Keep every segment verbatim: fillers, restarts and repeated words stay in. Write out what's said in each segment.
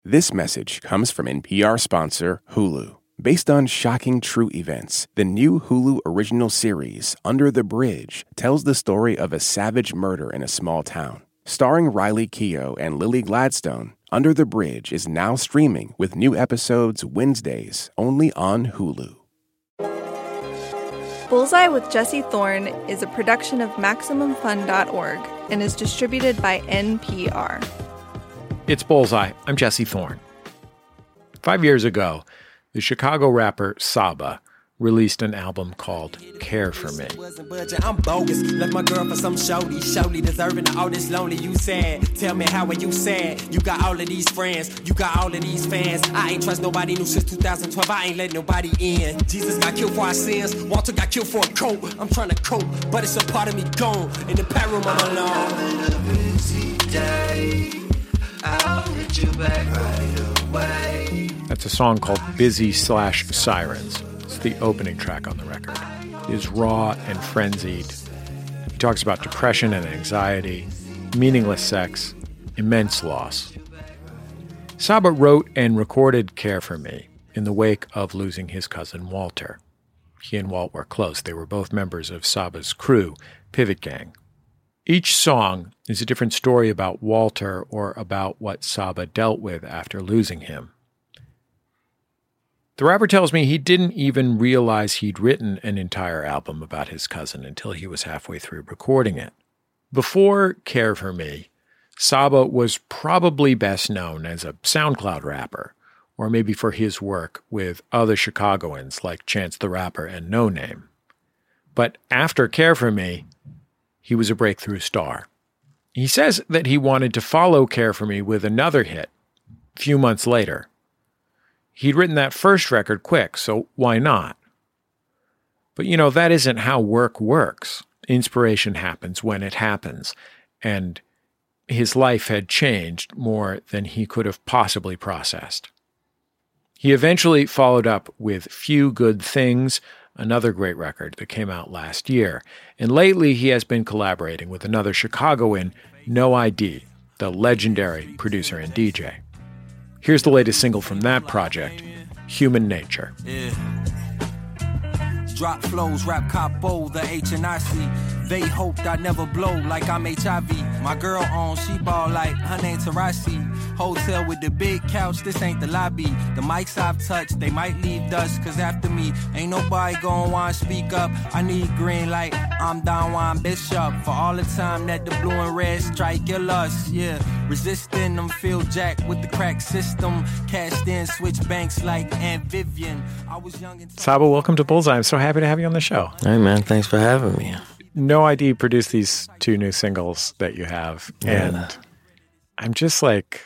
This message comes from N P R sponsor Hulu. Based on shocking true events, the new Hulu original series, Under the Bridge, tells the story of a savage murder in a small town. Starring Riley Keough and Lily Gladstone, Under the Bridge is now streaming with new episodes Wednesdays only on Hulu. Bullseye with Jesse Thorne is a production of Maximum Fun dot org and is distributed by N P R. It's Bullseye. I'm Jesse Thorne. Five years ago, the Chicago rapper Saba released an album called Care for Me. I'm bogus. Left my girl for some shorty. Shorty deserving of all this lonely. You sad. Tell me how are you sad? You got all of these friends. You got all of these fans. I ain't trust nobody new since two thousand twelve. I ain't let nobody in. Jesus got killed for our sins. Walter got killed for a coat. I'm trying to cope, but it's a part of me gone. In the pet room, I'm alone. Having a busy day. I'll hit you back right away. That's a song called Busy slash Sirens. It's the opening track on the record. It is raw and frenzied. He talks about depression and anxiety, meaningless sex, immense loss. Saba wrote and recorded Care for Me in the wake of losing his cousin Walter. He and Walt were close. They were both members of Saba's crew, Pivot Gang. Each song is a different story about Walter or about what Saba dealt with after losing him. The rapper tells me he didn't even realize he'd written an entire album about his cousin until he was halfway through recording it. Before Care for Me, Saba was probably best known as a SoundCloud rapper, or maybe for his work with other Chicagoans like Chance the Rapper and No Name. But after Care for Me, he was a breakthrough star. He says that he wanted to follow Care for Me with another hit a few months later. He'd written that first record quick, so why not? But you know, that isn't how work works. Inspiration happens when it happens, and his life had changed more than he could have possibly processed. He eventually followed up with Few Good Things, another great record that came out last year. And lately he has been collaborating with another Chicagoan, No I D, the legendary producer and D J. Here's the latest single from that project, Human Nature. Yeah. Drop flows, rap capo, the H and I C. They hoped I'd never blow like I'm H I V. My girl on, she ball like her name Tarasi. Hotel with the big couch, this ain't the lobby. The mics I've touched, they might leave dust, cause after me, ain't nobody gon' wanna speak up. I need green light, I'm Don Juan Bishop. For all the time that the blue and red strike your lust, yeah. Resisting them, Phil Jack with the crack system. Cashed in, switch banks like Aunt Vivian. I was young and... Saba, welcome to Bullseye. I'm so happy to have you on the show. Hey, man, thanks for having me. No I D produced these two new singles that you have, Yeah. and I'm just like,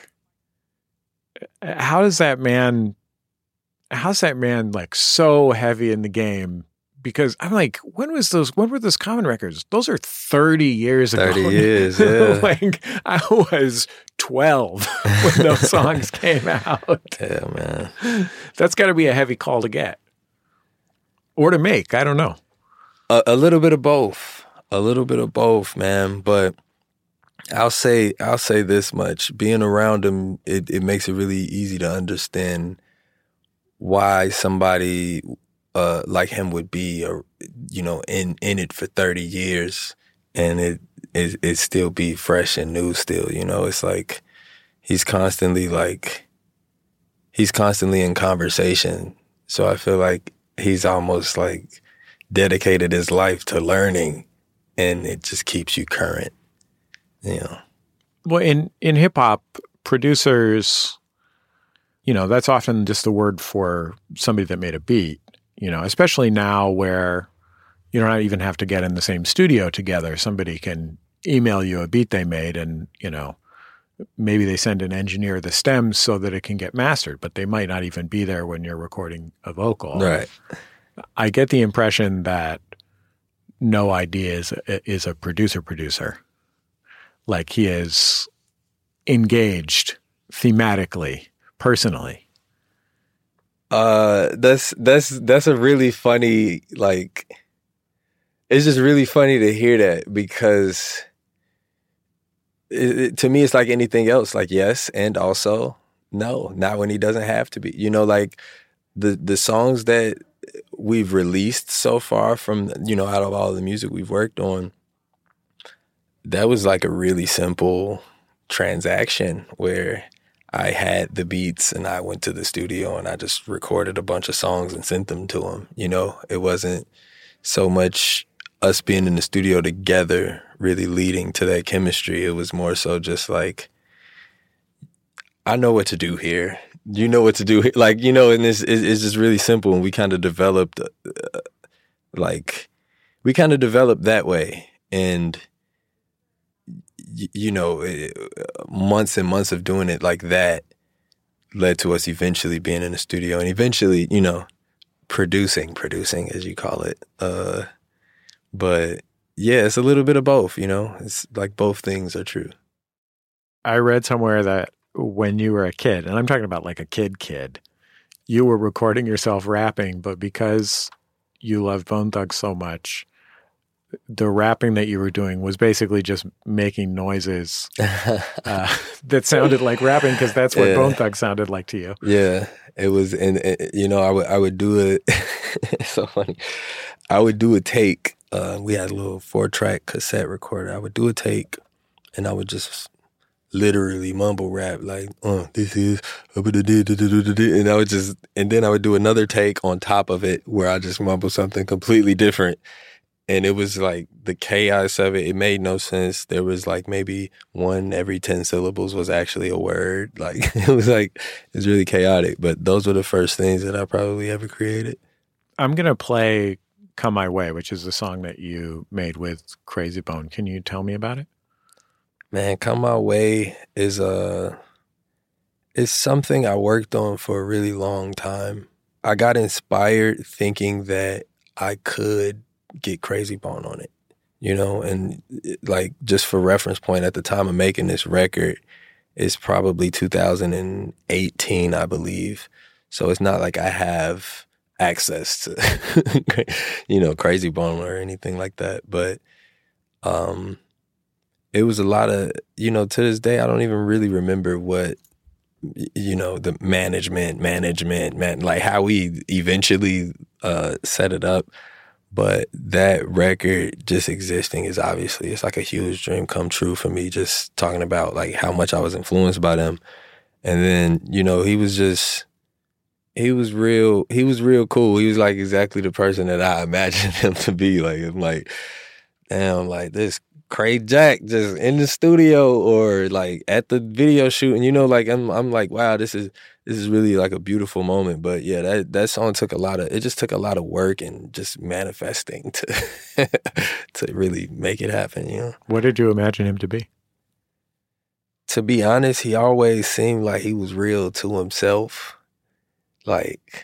how does that man, how's that man like so heavy in the game? Because I'm like, when was those, when were those Common records? Those are thirty years ago. thirty years, yeah. Like, I was twelve when those songs came out. Yeah, man. That's got to be a heavy call to get. Or to make, I don't know. A, a little bit of both. A little bit of both, man. But I'll say I'll say this much. Being around him, it, it makes it really easy to understand why somebody uh, like him would be, uh, you know, in, in it for thirty years and it, it it still be fresh and new still, you know? It's like he's constantly like, he's constantly in conversation. So I feel like he's almost like dedicated his life to learning, and it just keeps you current, you know. Well, in, in hip-hop, producers, you know, that's often just the word for somebody that made a beat, you know, especially now where you don't even have to get in the same studio together. Somebody can email you a beat they made and, you know, maybe they send an engineer the stems so that it can get mastered, but they might not even be there when you're recording a vocal. Right. I get the impression that No I D is, is a producer-producer. Like he is engaged thematically, personally. Uh, that's that's that's a really funny, like, it's just really funny to hear that because it, it, to me it's like anything else. Like, yes, and also No, not when he doesn't have to be. You know, like the the songs that we've released so far from, you know, out of all the music we've worked on, that was like a really simple transaction where I had the beats and I went to the studio and I just recorded a bunch of songs and sent them to him. You know, it wasn't so much us being in the studio together really leading to that chemistry. It was more so just like, I know what to do here. You know what to do here. Like, you know, and it's, it's just really simple. And we kind of developed, uh, like, we kind of developed that way. And, y- you know, it, months and months of doing it like that led to us eventually being in the studio and eventually, you know, producing, producing as you call it. Uh, but yeah, it's a little bit of both, you know, it's like both things are true. I read somewhere that when you were a kid, and I'm talking about like a kid kid, you were recording yourself rapping, but because you loved Bone Thugs so much, the rapping that you were doing was basically just making noises uh, that sounded like rapping because that's what yeah. Bone Thugs sounded like to you. Yeah, it was, and, and you know, I would I would do it. It's so funny. I would do a take. Uh, we had a little four track cassette recorder. I would do a take, and I would just literally mumble rap like, uh, this is, and I would just, and then I would do another take on top of it where I just mumble something completely different. And it was like the chaos of it. It made no sense. There was like maybe one every ten syllables was actually a word. Like it was like, it was really chaotic. But those were the first things that I probably ever created. I'm going to play Come My Way, which is a song that you made with Crazy Bone. Can you tell me about it? Man, Come My Way is a, it's something I worked on for a really long time. I got inspired thinking that I could get Crazy Bone on it, you know? And like, just for reference point, at the time of making this record, it's probably two thousand eighteen, I believe. So it's not like I have access to, you know, Crazy Bone or anything like that. But, um... it was a lot of, you know, to this day, I don't even really remember what, you know, the management, management, man, like how we eventually uh, set it up. But that record just existing is obviously, it's like a huge dream come true for me, just talking about like how much I was influenced by them. And then, you know, he was just, he was real, he was real cool. He was like exactly the person that I imagined him to be. Like, I'm like, damn, like this Cray Jack just in the studio or like at the video shoot, and you know, like I'm, I'm like, wow, this is this is really like a beautiful moment. But yeah, that that song took a lot of, it just took a lot of work and just manifesting to to really make it happen. You know, what did you imagine him to be? To be honest, he always seemed like he was real to himself. Like,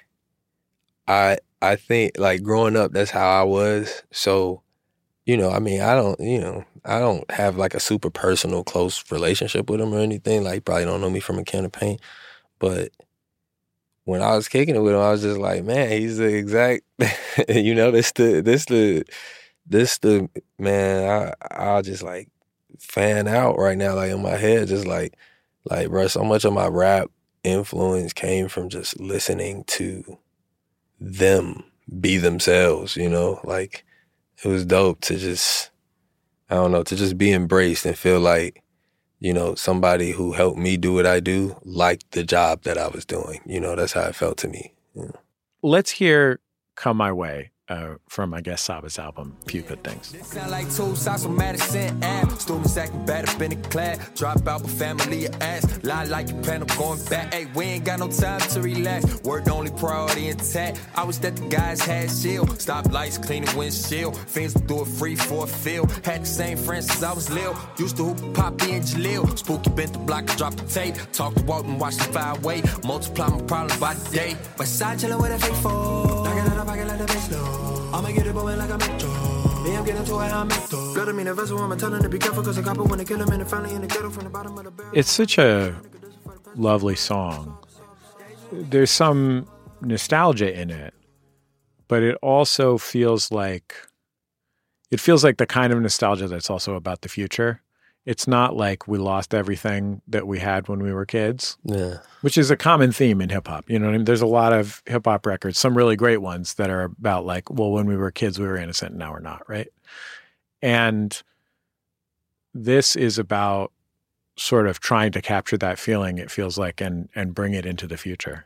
I I think like growing up, that's how I was. So, you know, I mean, I don't, you know, I don't have like a super personal, close relationship with him or anything. Like, probably don't know me from a can of paint. But when I was kicking it with him, I was just like, man, he's the exact, you know, this the, this the, this the, man, I, I'll just like fan out right now, like in my head, just like, like, bro, so much of my rap influence came from just listening to them be themselves, you know, like, it was dope to just, I don't know, to just be embraced and feel like, you know, somebody who helped me do what I do liked the job that I was doing. You know, that's how it felt to me. You know? Let's hear Come My Way uh, from, I guess, Saba's album, Few Good Things. This sound like two sides from Madison Ave. Students acting bad up in the class. Drop out, but family your ass. Lie like your panel going back. Hey, we ain't got no time to relax. Word only priority intact. I was that the guys had shield. Stop lights, clean the windshield. Fiends do it free for a feel. Had the same friends since I was little. Used to hoop Poppy and Jaleel. Spooky bent the block and dropped the tape. Talk to Walton, watch the fire away. Multiply my problems by the day. But side chillin' with a fake phone. Knock it out of pocket like the bitch low. I'ma get it going like a metro. Me, I'm getting to it how I'm metro. Gotta mean a vessel, I'm telling to be careful cause a copper wanna kill him and it finally in the ghetto from the bottom of the barrel. It's such a lovely song. There's some nostalgia in it, but it also feels like, it feels like the kind of nostalgia that's also about the future. It's not like we lost everything that we had when we were kids, Yeah. which is a common theme in hip hop. You know what I mean? There's a lot of hip hop records, some really great ones that are about like, well, when we were kids, we were innocent, and now we're not, right? And this is about sort of trying to capture that feeling, it feels like, and and bring it into the future.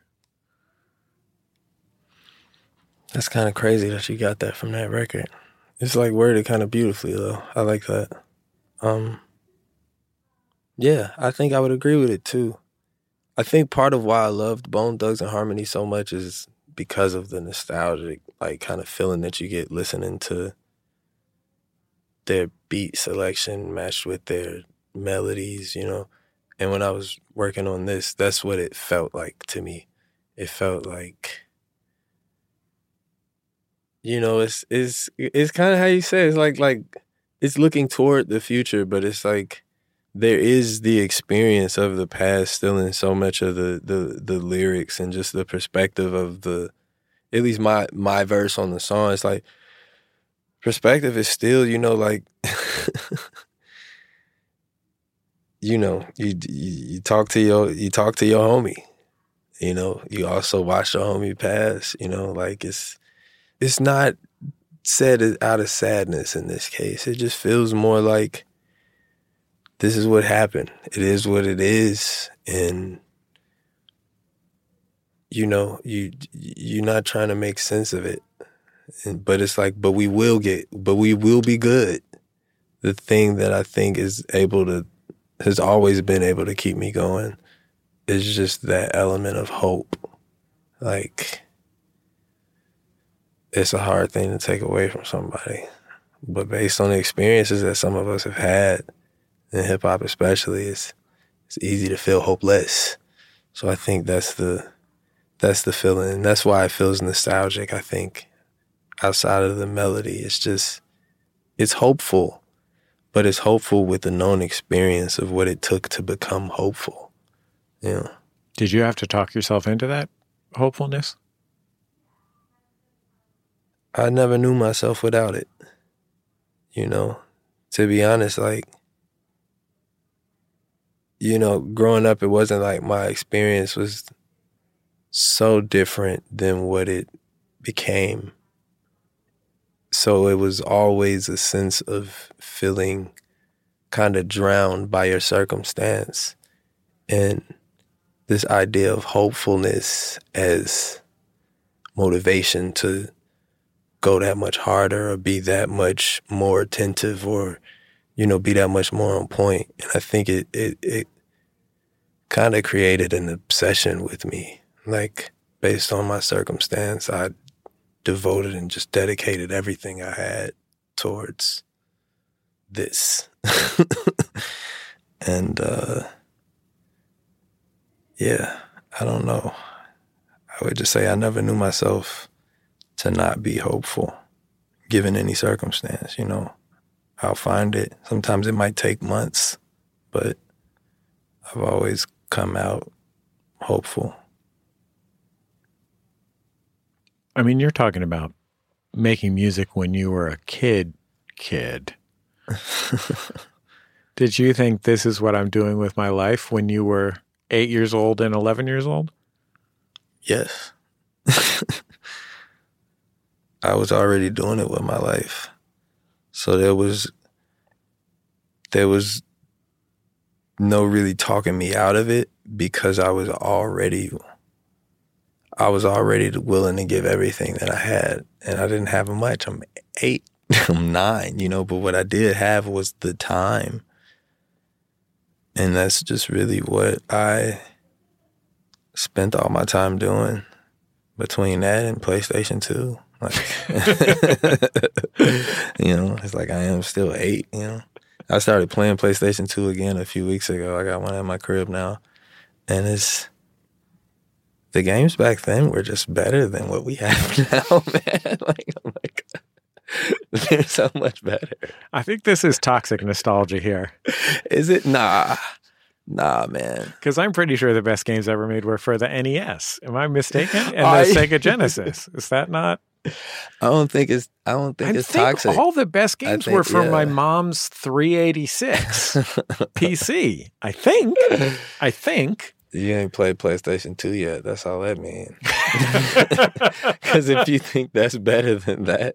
That's kind of crazy that you got that from that record. It's like worded kind of beautifully, though. I like that. Um, yeah, I think I would agree with it, too. I think part of why I loved Bone Thugs-n-Harmony so much is because of the nostalgic, like, kind of feeling that you get listening to their beat selection matched with their melodies, you know? And when I was working on this, that's what it felt like to me. It felt like, you know, it's it's it's kind of how you say it. It's like like it's looking toward the future, but it's like there is the experience of the past still in so much of the the the lyrics and just the perspective of the, at least my my verse on the song. It's like perspective is still, you know, like you know, you, you you talk to your you talk to your homie, you know, you also watch your homie pass, you know, like it's it's not said out of sadness in this case. It just feels more like this is what happened. It is what it is, and you know, you you're not trying to make sense of it, and, but it's like, but we will get, but we will be good. The thing that I think is able to, has always been able to keep me going, is just that element of hope. Like, it's a hard thing to take away from somebody, but based on the experiences that some of us have had, in hip hop especially, it's it's easy to feel hopeless. So I think that's the that's the feeling. And that's why it feels nostalgic, I think. Outside of the melody, it's just, it's hopeful, but it's hopeful with the known experience of what it took to become hopeful. You know? Did you have to talk yourself into that hopefulness? I never knew myself without it. You know, to be honest, like, you know, growing up, it wasn't like my experience was so different than what it became. So it was always a sense of feeling kind of drowned by your circumstance. And this idea of hopefulness as motivation to go that much harder or be that much more attentive or, you know, be that much more on point. And I think it it, it kind of created an obsession with me. Like, based on my circumstance, I devoted and just dedicated everything I had towards this. And, uh, yeah, I don't know. I would just say I never knew myself to not be hopeful, given any circumstance, you know. I'll find it. Sometimes it might take months, but I've always come out hopeful. I mean, you're talking about making music when you were a kid, kid. Did you think this is what I'm doing with my life when you were eight years old and eleven years old? Yes. I was already doing it with my life. So there was, there was no really talking me out of it because I was already, I was already willing to give everything that I had. And I didn't have much. I'm eight, I'm nine, you know, but what I did have was the time. And that's just really what I spent all my time doing between that and PlayStation two. Like, you know, it's like I am still eight, you know. I started playing PlayStation two again a few weeks ago. I got one at my crib now. And it's, the games back then were just better than what we have now, man. Like, oh my God. They're so much better. I think this is toxic nostalgia here. Is it? Nah. Nah, man. Because I'm pretty sure the best games ever made were for the N E S. Am I mistaken? And I, the Sega Genesis. Is that not? I don't think it's. I don't think I it's think toxic. all the best games think, were from yeah. my mom's three eighty-six P C. I think. I think. You ain't played PlayStation two yet. That's all that means. Because if you think that's better than that.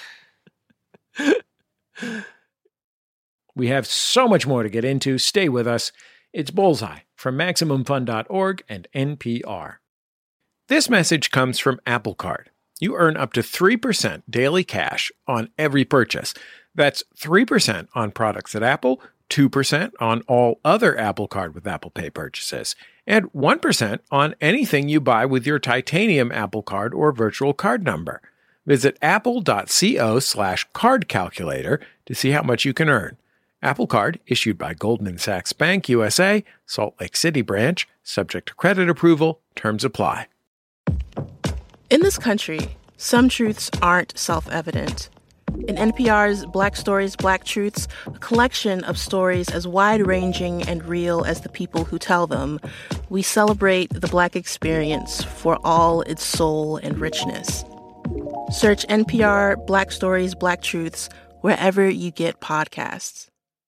We have so much more to get into. Stay with us. It's Bullseye from Maximum Fun dot org and N P R. This message comes from Apple Card. You earn up to three percent daily cash on every purchase. That's three percent on products at Apple, two percent on all other Apple Card with Apple Pay purchases, and one percent on anything you buy with your titanium Apple Card or virtual card number. Visit apple.co slash card calculator to see how much you can earn. Apple Card, issued by Goldman Sachs Bank U S A, Salt Lake City branch, subject to credit approval, terms apply. In this country, some truths aren't self-evident. In N P R's Black Stories, Black Truths, a collection of stories as wide-ranging and real as the people who tell them, we celebrate the Black experience for all its soul and richness. Search N P R Black Stories, Black Truths wherever you get podcasts.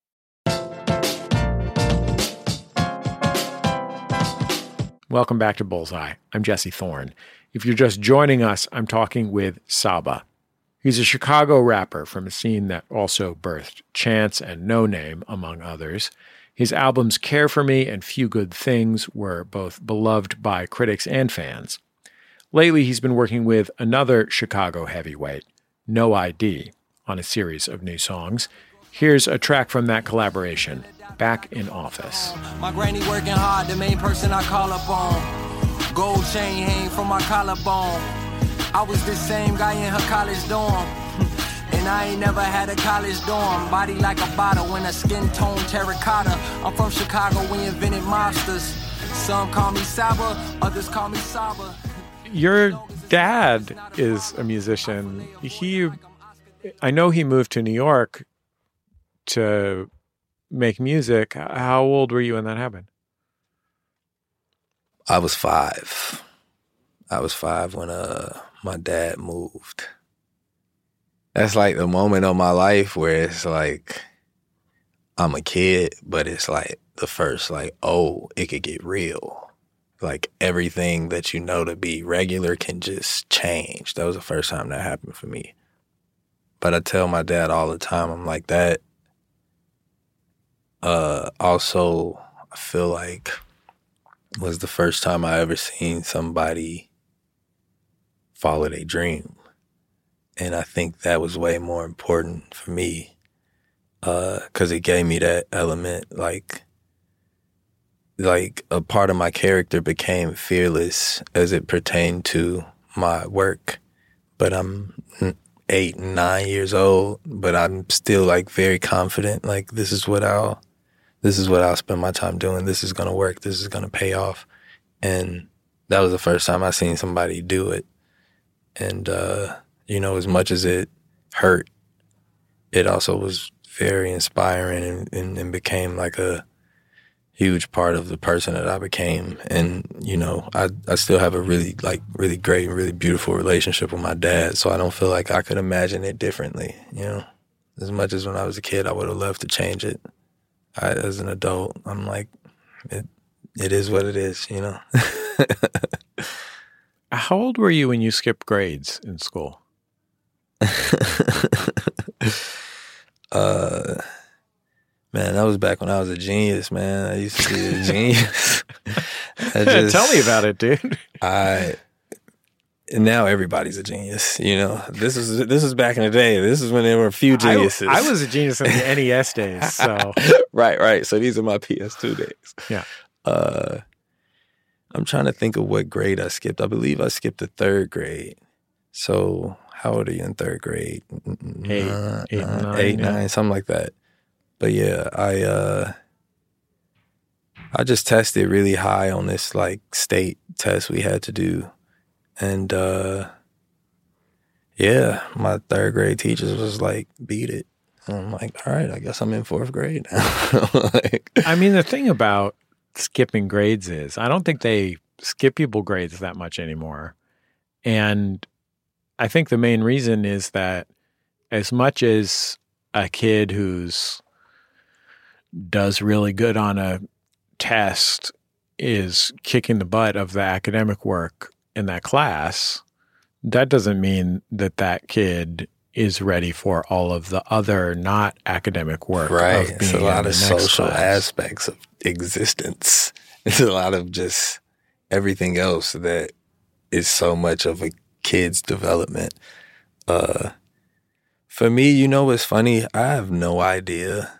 Welcome back to Bullseye. I'm Jesse Thorne. If you're just joining us, I'm talking with Saba. He's a Chicago rapper from a scene that also birthed Chance and No Name, among others. His albums Care For Me and Few Good Things were both beloved by critics and fans. Lately, he's been working with another Chicago heavyweight, No I D, on a series of new songs. Here's a track from that collaboration, Back in Office. My granny working hard, the main person I call up on. Gold chain hang from my collarbone. I was the same guy in her college dorm. And I ain't never had a college dorm. Body like a bottle in a skin tone terracotta. I'm from Chicago, we invented mobsters. Some call me Saba, others call me Saba. Your dad is a musician. He, I know he moved to New York to make music. How old were you when that happened? I was five. I was five when uh my dad moved. That's like the moment of my life where it's like I'm a kid, but it's like the first like, oh, it could get real. Like everything that you know to be regular can just change. That was the first time that happened for me. But I tell my dad all the time, I'm like, that uh, also, I feel like was the first time I ever seen somebody follow their dream. And I think that was way more important for me because uh, it gave me that element, like, like a part of my character became fearless as it pertained to my work. But I'm eight, nine years old, but I'm still like very confident. Like this is what I'll, this is what I'll spend my time doing. This is going to work. This is going to pay off. And that was the first time I seen somebody do it. And, uh, you know, as much as it hurt, it also was very inspiring and, and, and became like a huge part of the person that I became. And, you know, I, I still have a really, like, really great and really beautiful relationship with my dad, so I don't feel like I could imagine it differently, you know? As much as when I was a kid, I would have loved to change it. I, as an adult, I'm like, it, it is what it is, you know? How old were you when you skipped grades in school? uh... Man, that was back when I was a genius, man. I used to be a genius. I just, Tell me about it, dude. I and now everybody's a genius. You know, this is this is back in the day. This is when there were a few geniuses. I, I was a genius in the N E S days. So right, right. So these are my P S two days. Yeah. Uh, I'm trying to think of what grade I skipped. I believe I skipped the third grade. So how old are you in third grade? Eight, uh, eight, nine, nine, eight, yeah. nine, something like that. But yeah, I uh, I just tested really high on this like state test we had to do, and uh, yeah, my third grade teachers was like, "Beat it." And I'm like, "All right, I guess I'm in fourth grade now." like, I mean, the thing about skipping grades is I don't think they skip people grades that much anymore, and I think the main reason is that as much as a kid who's does really good on a test is kicking the butt of the academic work in that class, that doesn't mean that that kid is ready for all of the other not academic work. Right. Of being it's a lot in of the next social class. aspects of existence. It's a lot of just everything else that is so much of a kid's development. Uh, for me, you know what's funny? I have no idea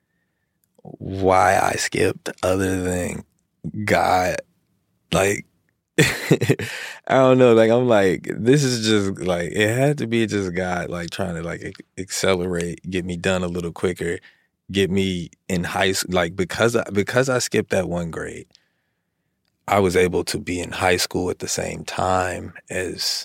why I skipped other than God. Like, I don't know. Like, I'm like, this is just like, it had to be just God, like trying to like accelerate, get me done a little quicker, get me in high school. Like, because I, because I skipped that one grade, I was able to be in high school at the same time as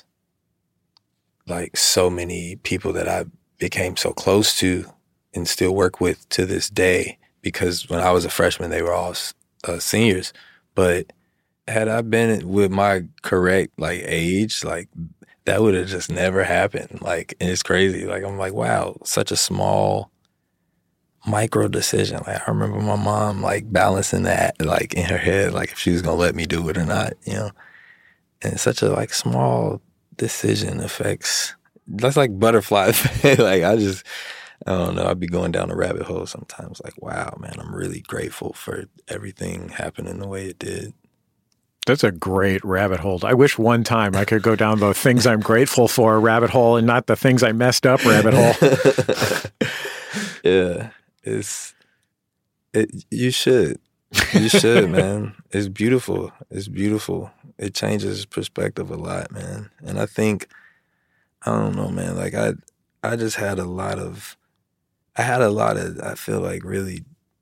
like so many people that I became so close to and still work with to this day. Because when I was a freshman, they were all uh, seniors. But had I been with my correct like age, like that would have just never happened. Like, and it's crazy. Like, I'm like, wow, such a small micro decision. Like, I remember my mom like balancing that like in her head, like if she was gonna let me do it or not, you know. And it's such a like small decision affects. That's like butterfly effect. Like, I just, I don't know. I'd be going down a rabbit hole sometimes. Like, wow, man, I'm really grateful for everything happening the way it did. That's a great rabbit hole. I wish one time I could go down the things I'm grateful for rabbit hole and not the things I messed up rabbit hole. Yeah, it's it. You should, you should, man. It's beautiful. It's beautiful. It changes perspective a lot, man. And I think, I don't know, man. Like I, I just had a lot of, I had a lot of. I feel like really,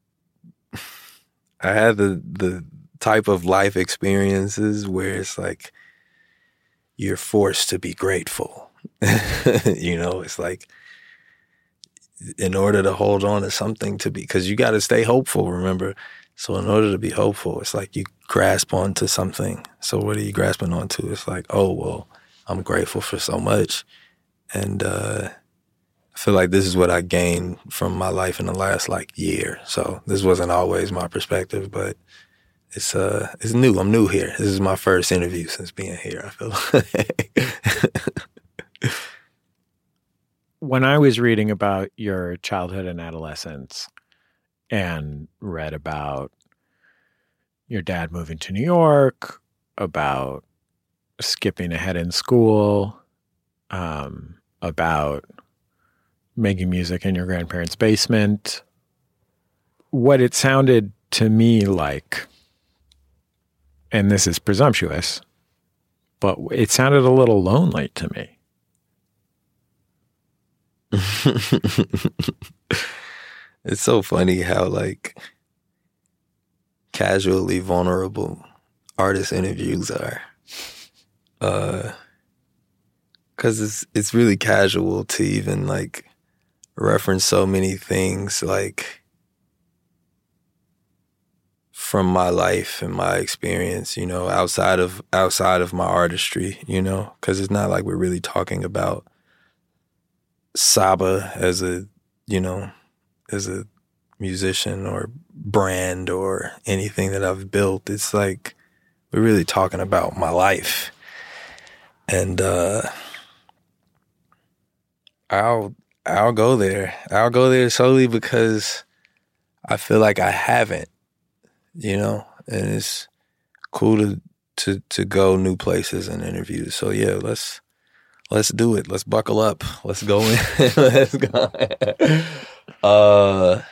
I had the the. type of life experiences where it's like you're forced to be grateful. You know, it's like in order to hold on to something to be, because you got to stay hopeful, remember? So in order to be hopeful, it's like you grasp onto something. So what are you grasping onto? It's like, oh, well, I'm grateful for so much. And uh, I feel like this is what I gained from my life in the last like year. So this wasn't always my perspective, but It's uh, it's new. I'm new here. This is my first interview since being here, I feel like. When I was reading about your childhood and adolescence and read about your dad moving to New York, about skipping ahead in school, um, about making music in your grandparents' basement, what it sounded to me like, and this is presumptuous, but it sounded a little lonely to me. It's so funny how like casually vulnerable artist interviews are. Uh, 'cause it's it's really casual to even like reference so many things like from my life and my experience, you know, outside of outside of my artistry, you know, because it's not like we're really talking about Saba as a, you know, as a musician or brand or anything that I've built. It's like we're really talking about my life. And uh, I'll I'll go there. I'll go there solely because I feel like I haven't. You know, and it's cool to, to to go new places and interviews. So yeah, let's let's do it. Let's buckle up. Let's go in. Let's go. uh,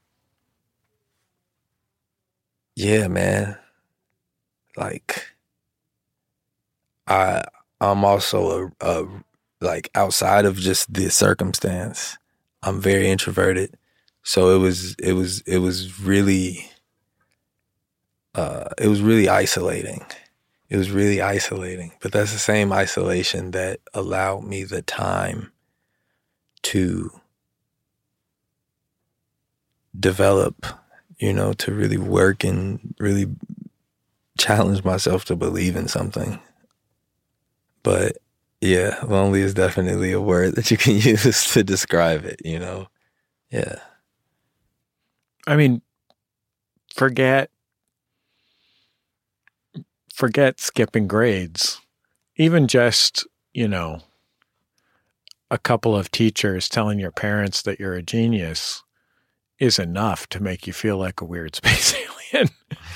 yeah, man. Like, I I'm also a, a like outside of just the circumstance. I'm very introverted, so it was it was it was really. Uh, it was really isolating. It was really isolating. But that's the same isolation that allowed me the time to develop, you know, to really work and really challenge myself to believe in something. But Yeah, lonely is definitely a word that you can use to describe it, you know? Yeah. I mean, forget forget skipping grades. Even just, you know, a couple of teachers telling your parents that you're a genius is enough to make you feel like a weird space alien.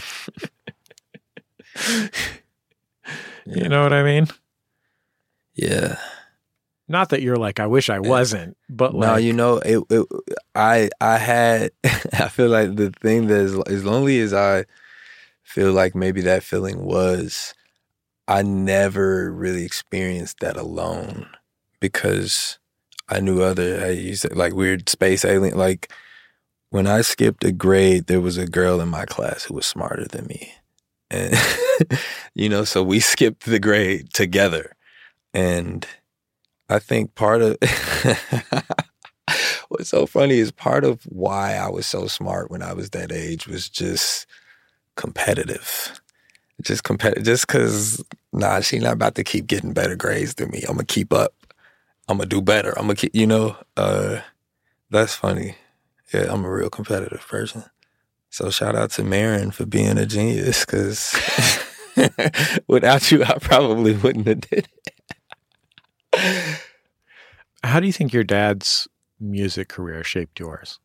You know what I mean? Yeah. Not that you're like, I wish I wasn't, but like, no, you know, it, it, I I had, I feel like the thing that is, as lonely as I feel like maybe that feeling was, I never really experienced that alone because I knew other, I used to, like weird space alien, like when I skipped a grade, there was a girl in my class who was smarter than me. And, you know, so we skipped the grade together. And I think part of what's so funny is part of why I was so smart when I was that age was just competitive. Just competitive. Just because, nah, she not about to keep getting better grades than me. I'm going to keep up. I'm going to do better. I'm going to keep, you know, uh, that's funny. Yeah, I'm a real competitive person. So shout out to Marin for being a genius because without you, I probably wouldn't have did it. How do you think your dad's music career shaped yours?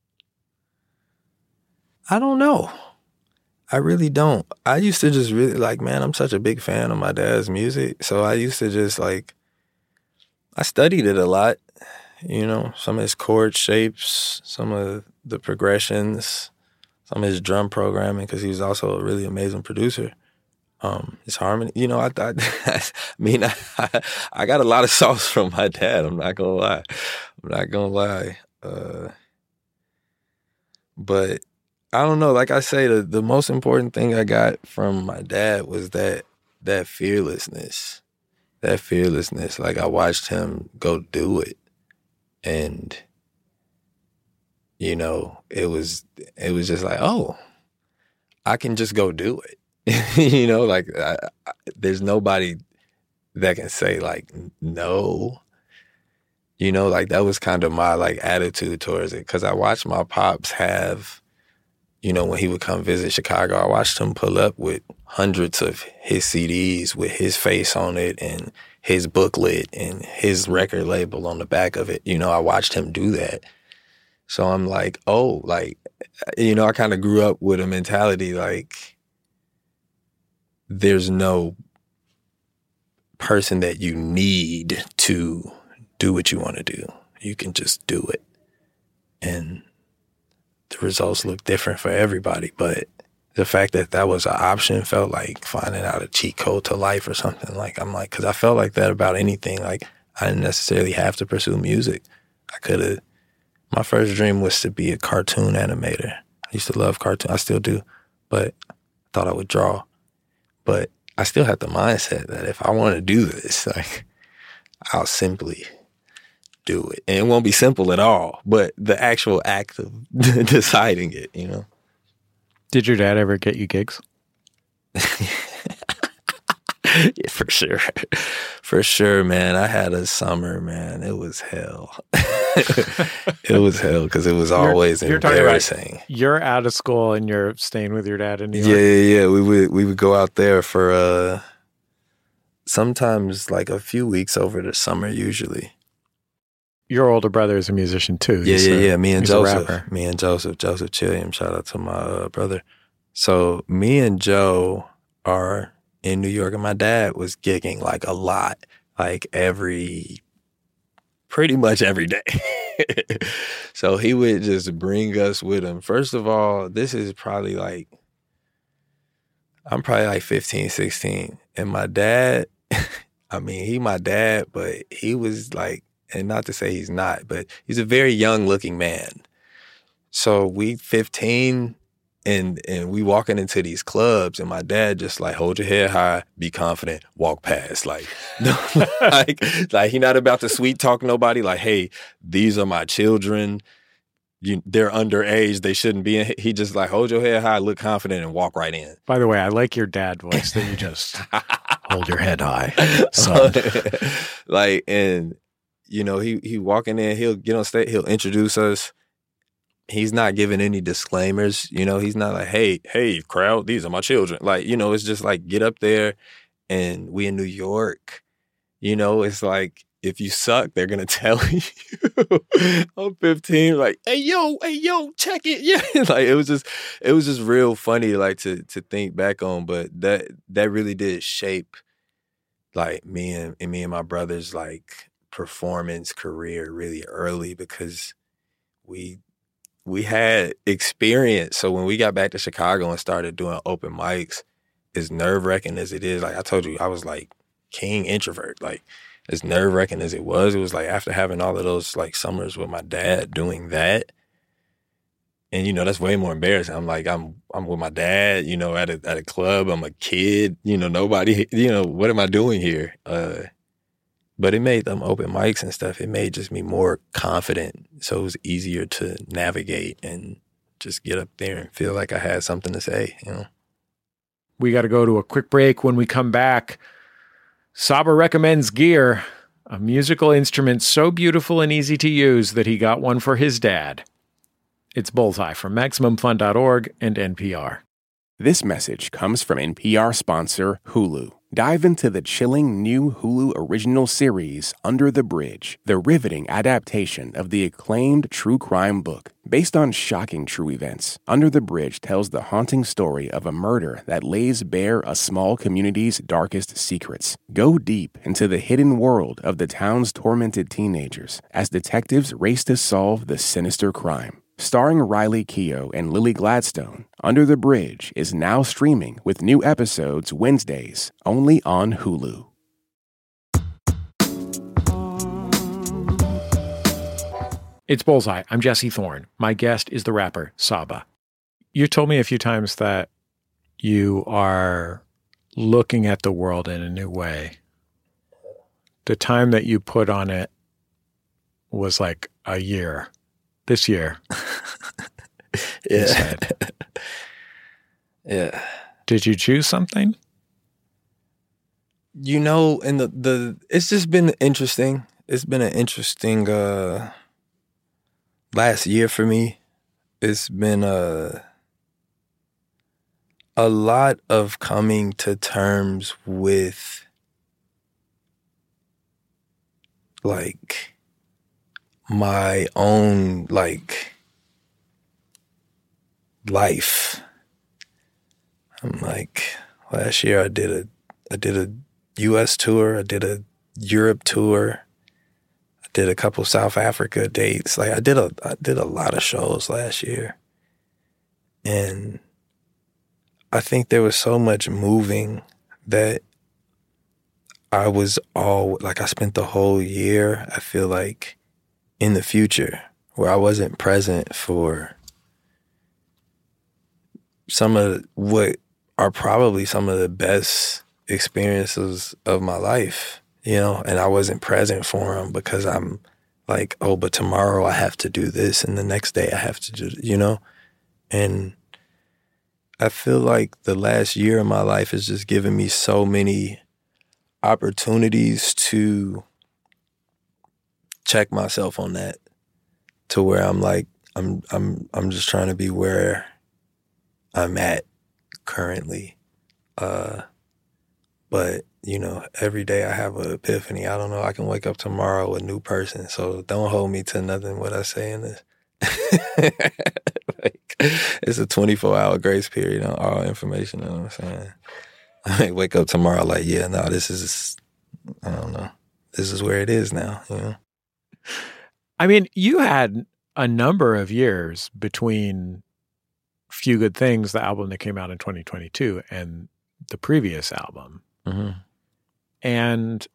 I don't know. I really don't. I used to just really like, man, I'm such a big fan of my dad's music. So I used to just like, I studied it a lot, you know, some of his chord shapes, some of the progressions, some of his drum programming, because he was also a really amazing producer. Um, his harmony, you know, I, I, I mean, I, I got a lot of sauce from my dad. I'm not gonna lie. I'm not gonna lie. Uh, but I don't know. Like I say, the, the most important thing I got from my dad was that that fearlessness. That fearlessness. Like I watched him go do it, and you know, it was it was just like, oh, I can just go do it. You know, like I, I, there's nobody that can say like no. You know, like that was kind of my like attitude towards it, because I watched my pops have, you know, when he would come visit Chicago, I watched him pull up with hundreds of his C Ds with his face on it and his booklet and his record label on the back of it. You know, I watched him do that. So I'm like, oh, like, you know, I kind of grew up with a mentality like, there's no person that you need to do what you want to do. You can just do it. And the results look different for everybody. But the fact that that was an option felt like finding out a cheat code to life or something. Like, I'm like, because I felt like that about anything. Like, I didn't necessarily have to pursue music. I could have, my first dream was to be a cartoon animator. I used to love cartoon. I still do. But I thought I would draw. But I still had the mindset that if I want to do this, like, I'll simply do it. And it won't be simple at all, but the actual act of deciding it, you know? Did your dad ever get you gigs? Yeah, for sure. For sure, man. I had a summer, man. It was hell. It was hell because it was always you're, you're embarrassing. You're out of school and you're staying with your dad in New York? Yeah, yeah, yeah. We would, we would go out there for uh, sometimes like a few weeks over the summer, usually. Your older brother is a musician too. Yeah, he's yeah, a, yeah. Me and Joseph. rapper. Me and Joseph. Joseph Chilliam. Shout out to my uh, brother. So me and Joe are in New York, and my dad was gigging like a lot, like every, pretty much every day. So he would just bring us with him. First of all, this is probably like, I'm probably like fifteen, sixteen. And my dad, I mean, he my dad, but he was like, and not to say he's not, but he's a very young looking man. So we fifteen, and and we walking into these clubs, and my dad just like, hold your head high, be confident, walk past. Like, no, like, like he not about to sweet talk nobody. Like, hey, these are my children. you, they're underage, they shouldn't be in. He just like, hold your head high, look confident, and walk right in. By the way, I like your dad voice that you just hold your head high. Son. Like, and you know, he he walking in, he'll get on stage, he'll introduce us. He's not giving any disclaimers. You know, he's not like, hey, hey, crowd, these are my children. Like, you know, it's just like, get up there, and we in New York. You know, it's like, if you suck, they're going to tell you. I'm fifteen, like, hey, yo, hey, yo, check it. Yeah. Like, it was just, it was just real funny, like, to to think back on. But that that really did shape, like, me and, and me and my brother's, like, performance career really early, because we we had experience. So when we got back to Chicago and started doing open mics, as nerve-wracking as it is, like I told you, I was, like, king introvert, like, as nerve-wracking as it was, it was like after having all of those like summers with my dad doing that, and you know that's way more embarrassing. I'm like I'm I'm with my dad, you know, at a at a club. I'm a kid, you know, nobody, you know, what am I doing here? Uh, but it made them open mics and stuff. It made just me more confident, so it was easier to navigate and just get up there and feel like I had something to say. You know, we got to go to a quick break. When we come back, Saba recommends gear, a musical instrument so beautiful and easy to use that he got one for his dad. It's Bullseye from Maximum Fun dot org and N P R. This message comes from N P R sponsor Hulu. Dive into the chilling new Hulu original series, Under the Bridge, the riveting adaptation of the acclaimed true crime book. Based on shocking true events, Under the Bridge tells the haunting story of a murder that lays bare a small community's darkest secrets. Go deep into the hidden world of the town's tormented teenagers as detectives race to solve the sinister crime. Starring Riley Keough and Lily Gladstone, Under the Bridge is now streaming with new episodes Wednesdays, only on Hulu. It's Bullseye. I'm Jesse Thorne. My guest is the rapper Saba. You told me a few times that you are looking at the world in a new way. The time that you put on it was like a year. This year. Yeah. Yeah. Did you choose something? You know, and the, the it's just been interesting. It's been an interesting uh, last year for me. It's been a, a lot of coming to terms with like my own like life. I'm like, last year I did a I did a U S tour, I did a Europe tour, I did a couple South Africa dates. Like I did a I did a lot of shows last year. And I think there was so much moving that I was all like I spent the whole year, I feel like, in the future, where I wasn't present for some of what are probably some of the best experiences of my life, you know, and I wasn't present for them because I'm like, oh, but tomorrow I have to do this and the next day I have to do, you know, and I feel like the last year of my life has just given me so many opportunities to check myself on that, to where I'm like, I'm I'm I'm just trying to be where I'm at currently. Uh, but, you know, every day I have an epiphany. I don't know, I can wake up tomorrow a new person. So don't hold me to nothing what I say in this. Like, it's a twenty-four hour grace period on all information, you know what I'm saying? I may wake up tomorrow like, yeah, no, this is, I don't know, this is where it is now, you know? I mean, you had a number of years between Few Good Things, the album that came out in twenty twenty-two, and the previous album. Mm-hmm. And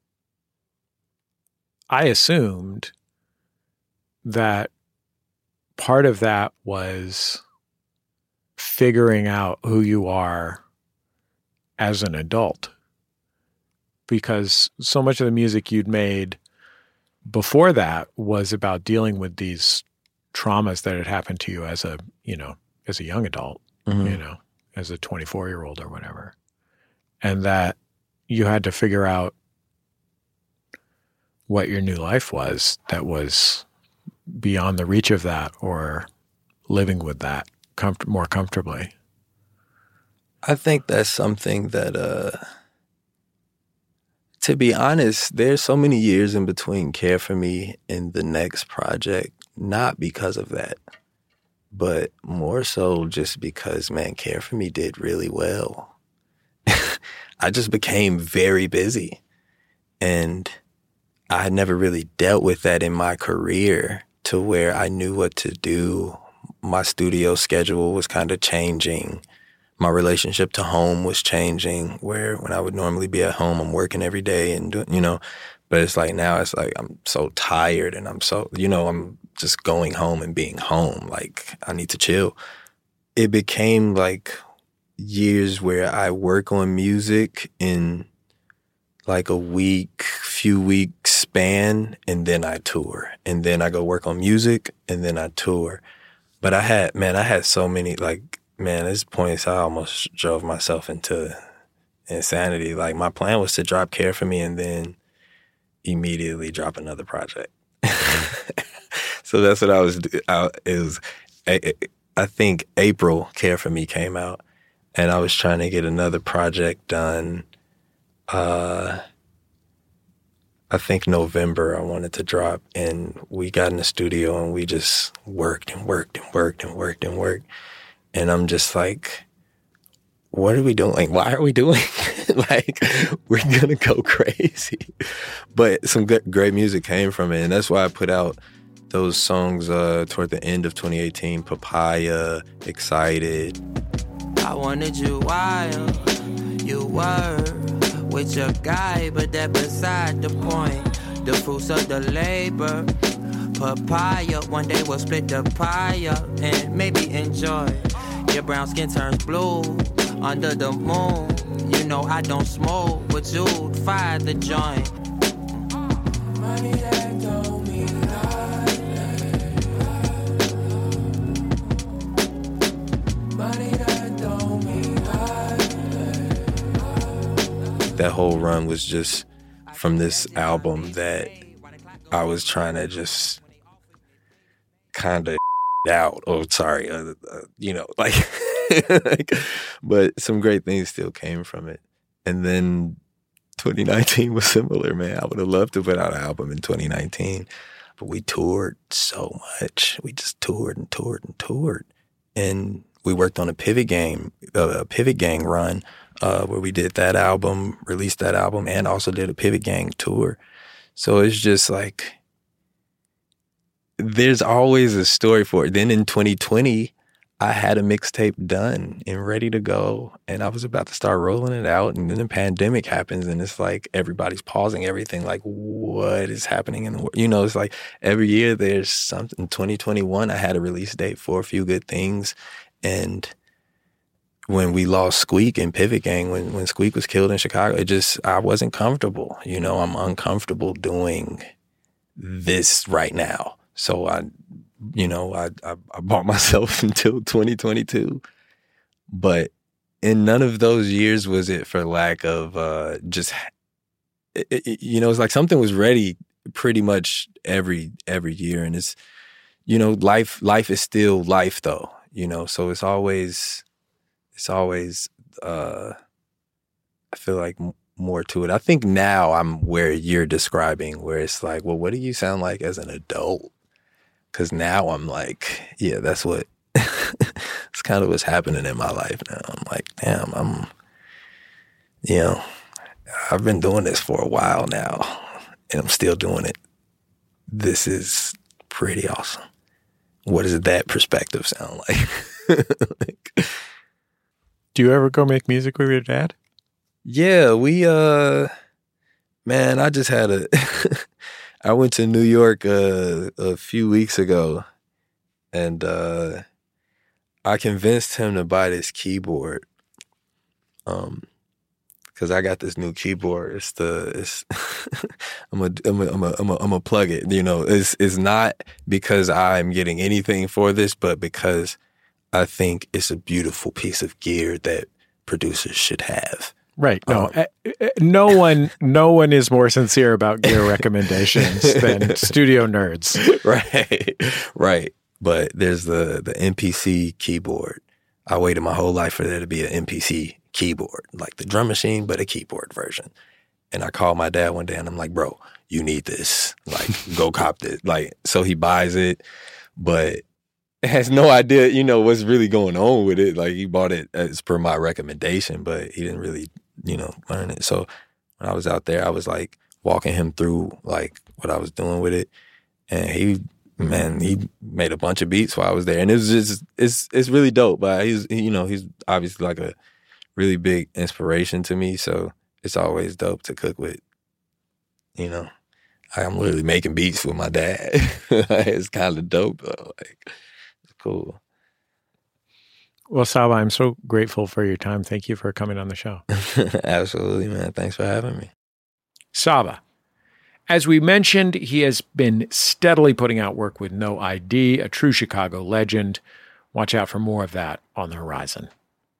I assumed that part of that was figuring out who you are as an adult, because so much of the music you'd made before that was about dealing with these traumas that had happened to you as a, you know, as a young adult, mm-hmm. you know, as a twenty-four-year-old or whatever. And that you had to figure out what your new life was that was beyond the reach of that, or living with that comfort- more comfortably. I think that's something that, uh, to be honest, there's so many years in between Care For Me and the next project, not because of that, but more so just because, man, Care For Me did really well. I just became very busy, and I had never really dealt with that in my career to where I knew what to do. My studio schedule was kind of changing. My relationship to home was changing, where when I would normally be at home, I'm working every day and, do, you know, but it's like now it's like I'm so tired and I'm so, you know, I'm just going home and being home. Like, I need to chill. It became like years where I work on music in like a week, few weeks span, and then I tour. And then I go work on music, and then I tour. But I had, man, I had so many, like, man, at this point, I almost drove myself into insanity. Like, my plan was to drop Care For Me and then immediately drop another project. So that's what I was, I, it was, I, I think April, Care For Me came out, and I was trying to get another project done. Uh, I think November I wanted to drop, and we got in the studio and we just worked and worked and worked and worked and worked. And I'm just like, what are we doing? Like, why are we doing it? Like, we're going to go crazy. But some good, great music came from it. And that's why I put out those songs uh, toward the end of twenty eighteen, Papaya, Excited. I wanted you while you were with your guy, but that beside the point. The fruits of the labor, papaya. One day we'll split the pie up and maybe enjoy. Your brown skin turns blue under the moon. You know I don't smoke, but you'd fire the joint. Money that don't mean nothing. Money that don't mean nothing. That whole run was just from this album that I was trying to just kind of out. Oh, sorry. Uh, uh, you know, like, like, but some great things still came from it. And then twenty nineteen was similar, man. I would have loved to put out an album in twenty nineteen, but we toured so much. We just toured and toured and toured. And we worked on a Pivot Gang, uh, a Pivot Gang run, uh, where we did that album, released that album, and also did a Pivot Gang tour. So it's just like, there's always a story for it. Then in twenty twenty, I had a mixtape done and ready to go, and I was about to start rolling it out, and then the pandemic happens, and it's like everybody's pausing everything, like, what is happening in the world? You know, it's like every year there's something. In twenty twenty-one, I had a release date for A Few Good Things, and when we lost Squeak in Pivot Gang, when, when Squeak was killed in Chicago, it just, I wasn't comfortable. You know, I'm uncomfortable doing this right now. So I, you know, I, I, I bought myself until twenty twenty-two. But in none of those years was it for lack of uh, just, it, it, you know, it's like something was ready pretty much every every year. And it's, you know, life life is still life though, you know, so it's always, it's always, uh, I feel like m- more to it. I think now I'm where you're describing, where it's like, well, what do you sound like as an adult? Because now I'm like, yeah, that's what, it's kind of what's happening in my life now. I'm like, damn, I'm, you know, I've been doing this for a while now, and I'm still doing it. This is pretty awesome. What does that perspective sound like? Like, do you ever go make music with your dad? Yeah, we, uh, man, I just had a, I went to New York uh, a few weeks ago, and uh, I convinced him to buy this keyboard. Um, because I got this new keyboard. It's the it's I'm a I'm a I'm a I'm a I'm a plug it. You know, it's it's not because I'm getting anything for this, but because I think it's a beautiful piece of gear that producers should have. Right. No, Um, uh, uh, no one, no one is more sincere about gear recommendations than studio nerds. Right, right. But there's the the M P C keyboard. I waited my whole life for there to be an M P C keyboard, like the drum machine, but a keyboard version. And I called my dad one day and I'm like, bro, you need this. Like, go cop this. Like, so he buys it, but has no idea, you know, what's really going on with it. Like, he bought it as per my recommendation, but he didn't really, you know, learn it. So when I was out there, I was like walking him through like what I was doing with it. And he, man, he made a bunch of beats while I was there. And it was just, it's it's really dope. But he's, he, you know, he's obviously like a really big inspiration to me. So it's always dope to cook with, you know. I'm literally making beats with my dad. It's kind of dope though. Like, it's cool. Well, Saba, I'm so grateful for your time. Thank you for coming on the show. Absolutely, man. Thanks for having me. Saba. As we mentioned, he has been steadily putting out work with No I D, a true Chicago legend. Watch out for more of that on the horizon.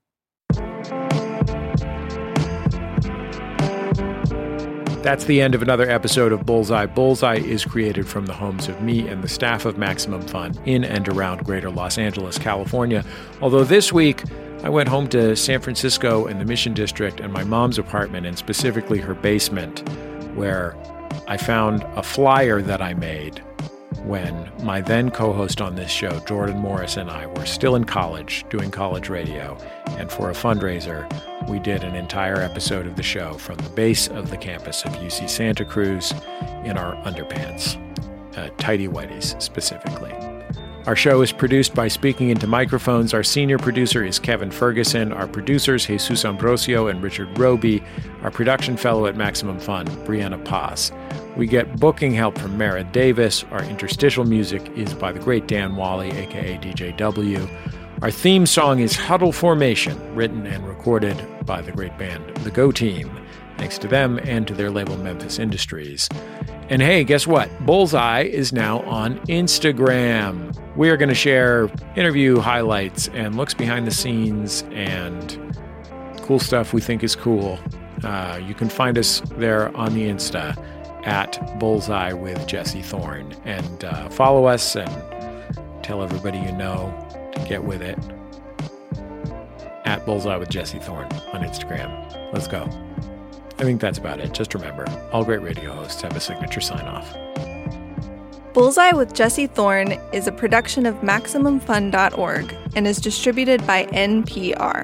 That's the end of another episode of Bullseye. Bullseye is created from the homes of me and the staff of Maximum Fun in and around greater Los Angeles, California. Although this week, I went home to San Francisco and the Mission District and my mom's apartment, and specifically her basement, where I found a flyer that I made when my then co-host on this show, Jordan Morris, and I were still in college doing college radio. And for a fundraiser, we did an entire episode of the show from the base of the campus of U C Santa Cruz in our underpants, uh, tighty whities specifically. Our show is produced by Speaking Into Microphones. Our senior producer is Kevin Ferguson. Our producers, Jesus Ambrosio and Richard Roby. Our production fellow at Maximum Fun, Brianna Paz. We get booking help from Mara Davis. Our interstitial music is by the great Dan Wally, a k a. D J W. Our theme song is Huddle Formation, written and recorded by the great band The Go Team. Thanks to them and to their label Memphis Industries. And hey, guess what? Bullseye is now on Instagram. We are going to share interview highlights and looks behind the scenes and cool stuff we think is cool. Uh, you can find us there on the Insta at Bullseye with Jesse Thorne. And uh, follow us and tell everybody you know to get with it. At Bullseye with Jesse Thorne on Instagram. Let's go. I think that's about it. Just remember, all great radio hosts have a signature sign-off. Bullseye with Jesse Thorne is a production of Maximum Fun dot org and is distributed by N P R.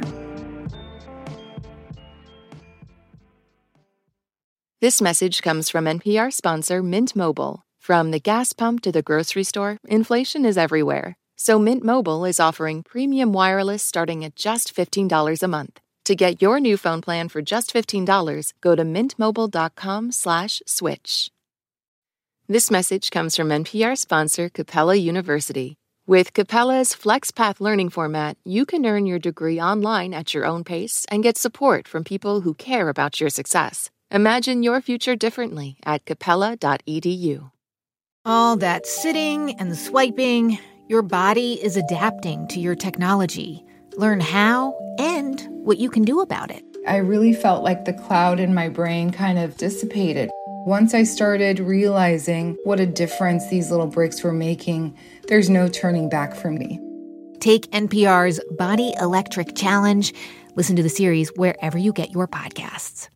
This message comes from N P R sponsor Mint Mobile. From the gas pump to the grocery store, inflation is everywhere. So Mint Mobile is offering premium wireless starting at just fifteen dollars a month. To get your new phone plan for just fifteen dollars, go to mintmobile.com slash switch. This message comes from N P R sponsor Capella University. With Capella's FlexPath learning format, you can earn your degree online at your own pace and get support from people who care about your success. Imagine your future differently at capella dot e d u. All that sitting and swiping, your body is adapting to your technology. Learn how and what you can do about it. I really felt like the cloud in my brain kind of dissipated. Once I started realizing what a difference these little breaks were making, there's no turning back for me. Take N P R's Body Electric Challenge. Listen to the series wherever you get your podcasts.